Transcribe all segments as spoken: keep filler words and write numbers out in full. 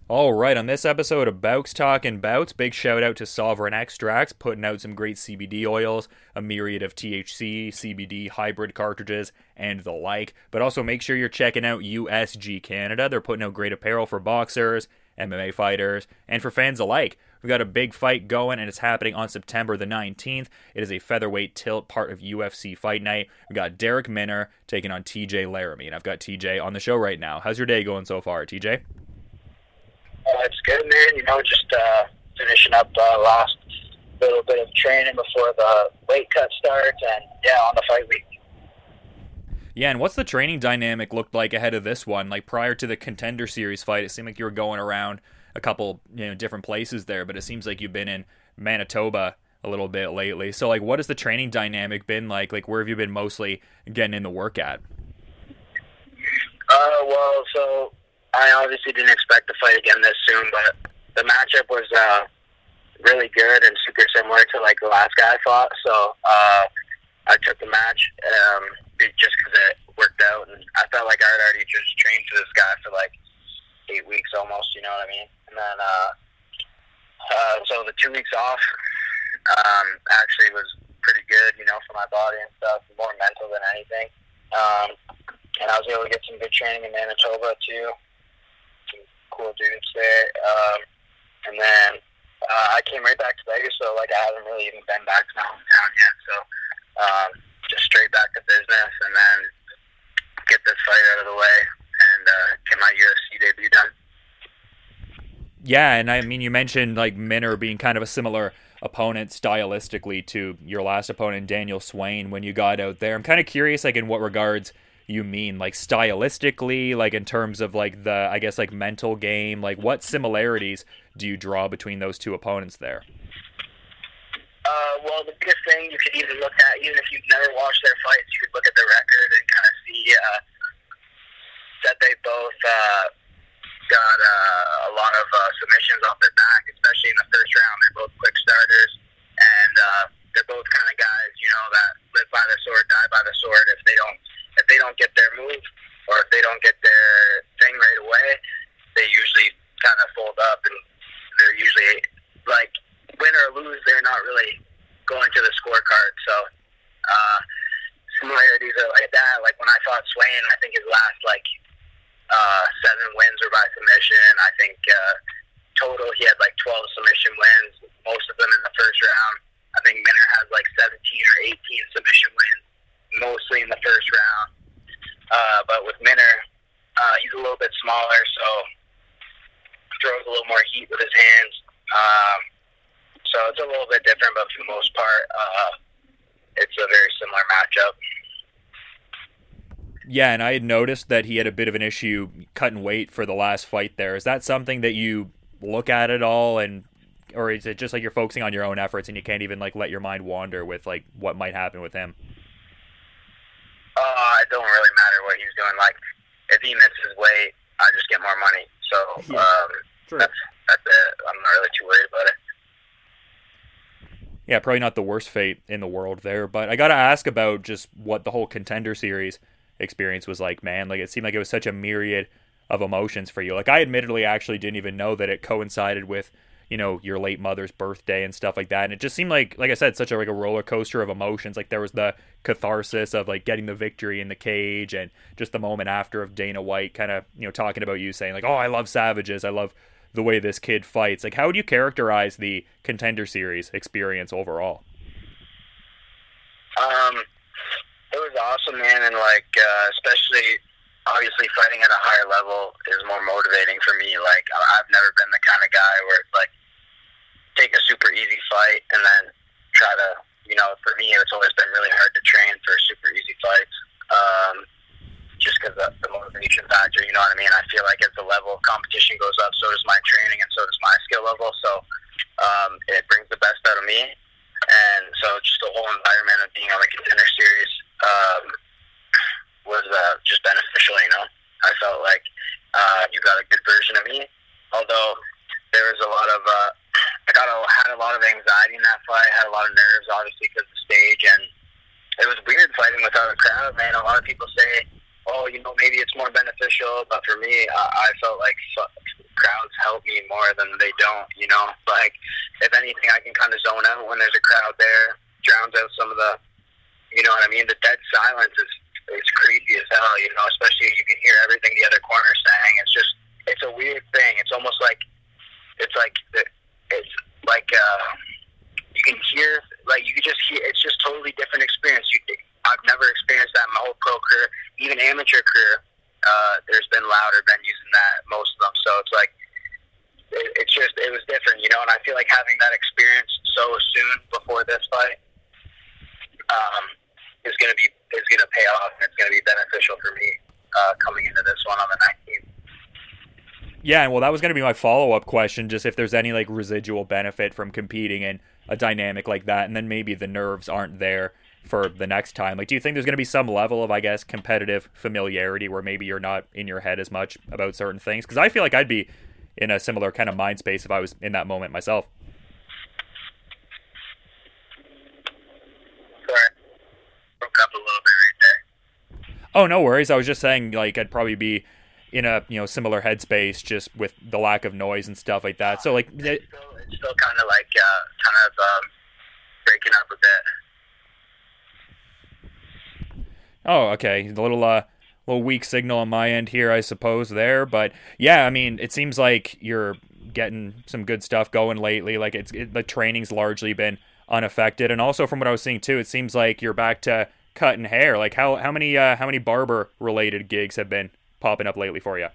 All right, on this episode of Bouts Talking Bouts, big shout out to Sovereign Extracts, putting out some great C B D oils, a myriad of T H C, C B D hybrid cartridges, and the like. But also make sure you're checking out U S G Canada. They're putting out great apparel for boxers, M M A fighters, and for fans alike. We've got a big fight going, and it's happening on September the nineteenth. It is a featherweight tilt, part of U F C Fight Night. We've got Derek Minner taking on T J Laramie, and I've got T J on the show right now. How's your day going so far, T J? Uh, it's good, man. You know, just uh, finishing up uh, last little bit of training before the weight cut starts, and yeah, on the fight week. Yeah, and what's the training dynamic looked like ahead of this one? Like prior to the Contender Series fight, it seemed like you were going around a couple, you know, different places there, but it seems like you've been in Manitoba a little bit lately. So, like, what has the training dynamic been like? Like, where have you been mostly getting in the work at? Uh, well, so I obviously didn't expect to fight again this soon, but the matchup was uh, really good and super similar to like the last guy I fought. So uh, I took the match um, just because it worked out, and I felt like I had already just trained for this guy for like eight weeks almost. You know what I mean? And then uh, uh, so the two weeks off um, actually was pretty good, you know, for my body and stuff, more mental than anything. Um, and I was able to get some good training in Manitoba too. Cool dudes there, um, and then uh, I came right back to Vegas, so like I haven't really even been back to my hometown yet, so um, just straight back to business, and then get this fight out of the way, and uh, get my U F C debut done. Yeah, and I mean, you mentioned like Minner being kind of a similar opponent stylistically to your last opponent, Daniel Swain, when you got out there. I'm kind of curious, like in what regards you mean, like stylistically, like in terms of like the, I guess, like mental game, like what similarities do you draw between those two opponents there? Uh, well, the biggest thing you could even look at, even if you've never watched their fights, you could look at their record and kind of see uh, that they both uh, got uh, a lot of uh, submissions off their back, especially in the first round. They're both quick starters, and uh, they're both kind of guys, you know, that live by the sword, die by the sword. If they don't If they don't get their move, or if they don't get their thing right away, they usually kind of fold up, and they're usually like win or lose. They're not really going to the scorecard. So uh, similarities are like that. Like when I fought Swain, I think his last like uh, seven wins were by submission. I think uh, total he had like twelve submission wins, most of them in the first round. I think Minner has like seventeen or eighteen submission wins, mostly in the first round. Uh, but with Minner, uh, he's a little bit smaller, so throws a little more heat with his hands. Um, so it's a little bit different, but for the most part, uh, it's a very similar matchup. Yeah, and I had noticed that he had a bit of an issue cutting weight for the last fight there. Is that something that you look at at all, and or is it just like you're focusing on your own efforts and you can't even like let your mind wander with like what might happen with him? Uh, it don't really matter what he's doing. Like, if he misses weight, I just get more money. So Yeah, um, true. that's that's it. I'm not really too worried about it. Yeah, probably not the worst fate in the world there. But I got to ask about just what the whole Contender Series experience was like, man. Like, it seemed like it was such a myriad of emotions for you. Like, I admittedly actually didn't even know that it coincided with, you know, your late mother's birthday and stuff like that. And it just seemed like, like I said, such a like a roller coaster of emotions. Like there was the catharsis of like getting the victory in the cage, and just the moment after of Dana White kind of, you know, talking about you saying like, oh, I love Savages. I love the way this kid fights. Like, how would you characterize the Contender Series experience overall? Um, it was awesome, man, and like uh, especially obviously fighting at a higher level is more motivating for me. Like I- I've never been the kind of guy where it's like take a super easy fight and then try to, you know, for me it's always been really hard to train for super easy fights. Um, just because of the motivation factor, you know what I mean? I feel like as the level of competition goes up, so does my training and so does my skill level. So um, it brings the best out of me. And so just the whole environment of being on the Contender Series um, was uh, just beneficial, you know? I felt like uh, you got a good version of me. Although there was a lot of, uh, I got a, had a lot of anxiety in that fight, had a lot of nerves, obviously, because of the stage. And it was weird fighting without a crowd, man. A lot of people say, oh, you know, maybe it's more beneficial, but for me, uh, I felt like f- crowds help more than they don't, you know. Like, if anything, I can kind of zone out when there's a crowd there, drowns out some of the, you know what I mean? The dead silence is it's creepy as hell, you know, especially if you can hear everything the other corner's saying. It's just, it's a weird thing. It's almost like, it's like, it's like, uh, you can hear, like, you can just hear, it's just totally different experience. You, I've never experienced that in my whole pro career, even amateur career. Uh, there's been louder venues than that, most of them. So it's like, it, it's just, it was different, you know, and I feel like having that experience so soon before this fight, um, is going to be, is going to pay off, and it's going to be beneficial for me, uh, coming into this one on the nineteenth. Yeah, and well, that was going to be my follow-up question, just if there's any, like, residual benefit from competing in a dynamic like that, and then maybe the nerves aren't there for the next time. Like, do you think there's going to be some level of, I guess, competitive familiarity where maybe you're not in your head as much about certain things? Because I feel like I'd be in a similar kind of mind space if I was in that moment myself. Sorry. Broke up a little bit right there. Oh, no worries. I was just saying, like, I'd probably be in a, you know, similar headspace just with the lack of noise and stuff like that. So, like, it's still, it's still kind of like, uh, kind of um, breaking up a bit. Oh, okay. A little, uh, little weak signal on my end here, I suppose, there. But, yeah, I mean, it seems like you're getting some good stuff going lately. Like, it's it, the training's largely been unaffected. And also, from what I was seeing, too, it seems like you're back to cutting hair. Like, how, how many uh, how many barber-related gigs have been popping up lately for you?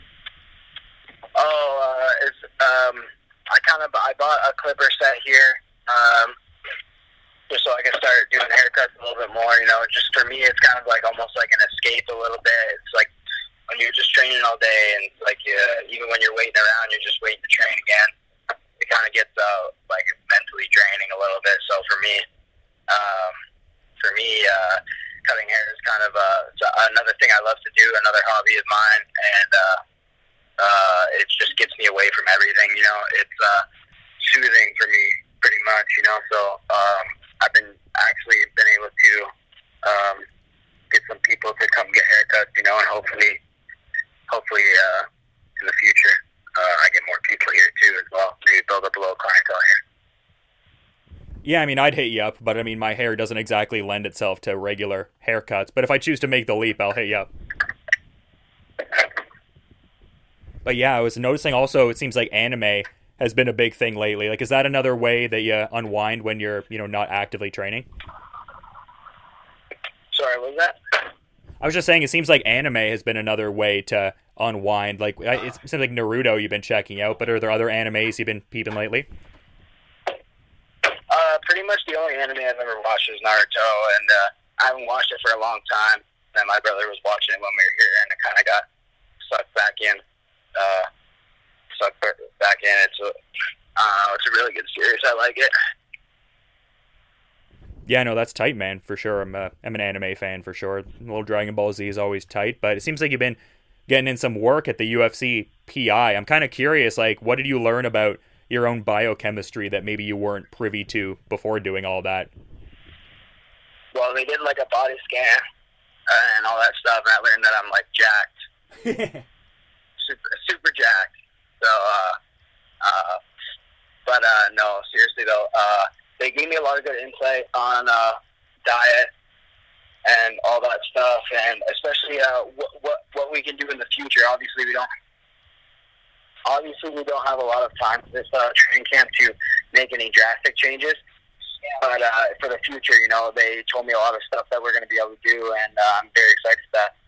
Oh, uh, it's, um, I kind of, I bought a clipper set here, um, just so I can start doing haircuts a little bit more, you know. Just for me, it's kind of like almost like an escape a little bit. It's like when you're just training all day, and like uh, even when you're waiting around, you're just waiting to train again. It kind of gets uh, like mentally draining a little bit. So for me, um, for me, uh, cutting hair is kind of uh, another thing I love to do, another hobby of mine, and uh, uh, it just gets me away from everything, you know. It's uh, soothing for me, pretty much, you know. So um, I've been actually been able to um, get some people to come get haircuts, you know, and hopefully, hopefully uh, in the future, uh, I get more people here too as well. Maybe build up a little clientele here. Yeah, I mean, I'd hit you up, but I mean, my hair doesn't exactly lend itself to regular haircuts. But if I choose to make the leap, I'll hit you up. But yeah, I was noticing also, it seems like anime has been a big thing lately. Like, is that another way that you unwind when you're, you know, not actively training? Sorry, what was that? I was just saying, it seems like anime has been another way to unwind. Like, it seems like Naruto you've been checking out, but are there other animes you've been peeping lately? Uh, pretty much the only anime I've ever watched is Naruto, and uh, I haven't watched it for a long time. And my brother was watching it when we were here, and it kind of got sucked back in. Uh, sucked back in. It's a, uh, it's a really good series. I like it. Yeah, no, that's tight, man, for sure. I'm, a, I'm an anime fan, for sure. A little Dragon Ball Z is always tight, but it seems like you've been getting in some work at the U F C P I. I'm kind of curious, like, what did you learn about your own biochemistry that maybe you weren't privy to before doing all that? Well, they did like a body scan uh, and all that stuff, and I learned that I'm like jacked, super super jacked. So, uh, uh, but uh, no, seriously though, uh, they gave me a lot of good insight on uh, diet and all that stuff, and especially uh, what what what we can do in the future. Obviously, we don't. Obviously, we don't have a lot of time for this uh, training camp to make any drastic changes. But uh, for the future, you know, they told me a lot of stuff that we're going to be able to do, and uh, I'm very excited for that.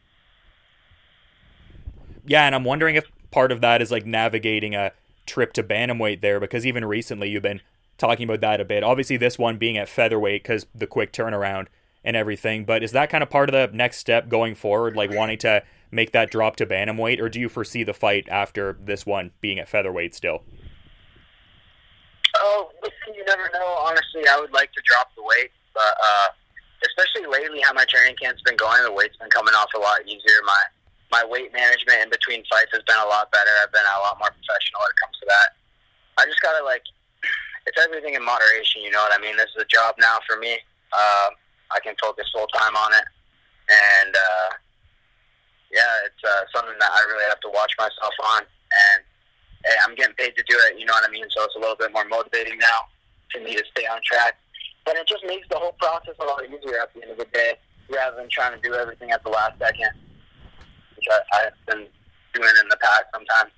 Yeah, and I'm wondering if part of that is like navigating a trip to bantamweight there, because even recently you've been talking about that a bit. Obviously, this one being at featherweight because the quick turnaround and everything. But is that kind of part of the next step going forward, like wanting to make that drop to bantamweight, or do you foresee the fight after this one being at featherweight still? Oh, listen, you never know. Honestly, I would like to drop the weight, but uh, especially lately, how my training camp's been going, the weight's been coming off a lot easier. My my weight management in between fights has been a lot better. I've been a lot more professional when it comes to that. I just gotta like, it's everything in moderation. You know what I mean? This is a job now for me. Uh, I can focus full time on it, and uh, yeah, it's uh, something that I really have to watch myself on. And hey, I'm getting paid to do it. know what I mean? So it's a little bit more motivating now for me to stay on track. But it just makes the whole process a lot easier at the end of the day, rather than trying to do everything at the last second, which I, I've been doing in the past sometimes.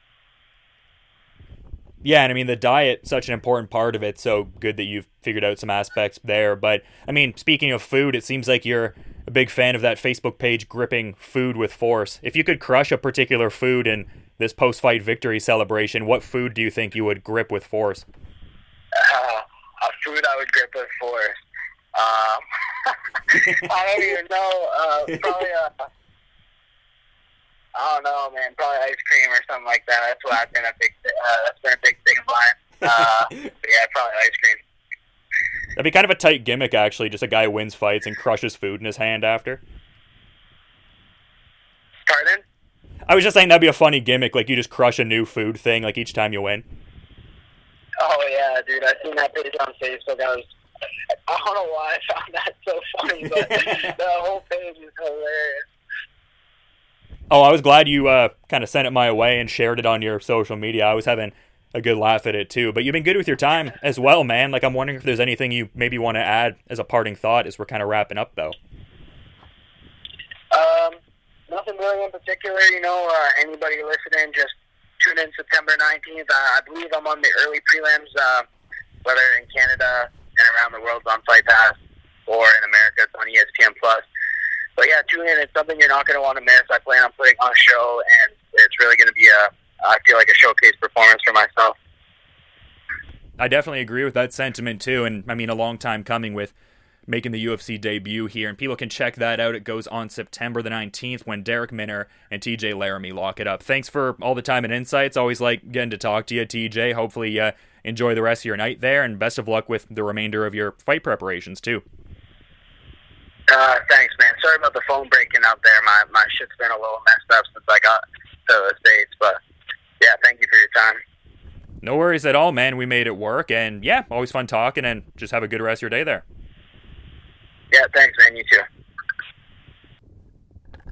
Yeah, and I mean, the diet, such an important part of it, so good that you've figured out some aspects there. But, I mean, speaking of food, it seems like you're a big fan of that Facebook page, Gripping Food with Force. If you could crush a particular food in this post-fight victory celebration, what food do you think you would grip with force? Uh, a food I would grip with force. Um, I don't even know. Uh, probably a... I don't know, man. Probably ice cream or something like that. That's what I've been a big. Uh, that's been a big thing of mine. Uh, but yeah, probably ice cream. That'd be kind of a tight gimmick, actually. Just a guy who wins fights and crushes food in his hand after. Pardon? I was just saying that'd be a funny gimmick. Like you just crush a new food thing, like each time you win. Oh yeah, dude. I seen that page on Facebook. I was. I don't know why I found that so funny, but the whole page is hilarious. Oh, I was glad you uh, kind of sent it my way and shared it on your social media. I was having a good laugh at it, too. But you've been good with your time as well, man. Like, I'm wondering if there's anything you maybe want to add as a parting thought as we're kind of wrapping up, though. Um, nothing really in particular. You know, uh, anybody listening, just tune in September nineteenth. Uh, I believe I'm on the early prelims, uh, whether in Canada and around the world on Fight Pass or in America, it's on E S P N Plus. But yeah, tune in. It's something you're not going to want to miss. I plan on putting on a show, and it's really going to be a, I feel like a showcase performance for myself. I definitely agree with that sentiment too. And I mean, a long time coming with making the U F C debut here, and people can check that out. It goes on September the nineteenth when Derek Minner and T J Laramie lock it up. Thanks for all the time and insights. Always like getting to talk to you, T J. Hopefully you uh, enjoy the rest of your night there, and best of luck with the remainder of your fight preparations too. Uh, thanks, man. Sorry about the phone breaking out there. My my shit's been a little messed up since I got to the States, but yeah, thank you for your time. No worries at all, man. We made it work, and yeah, always fun talking, and just have a good rest of your day there. Yeah, thanks, man. You too.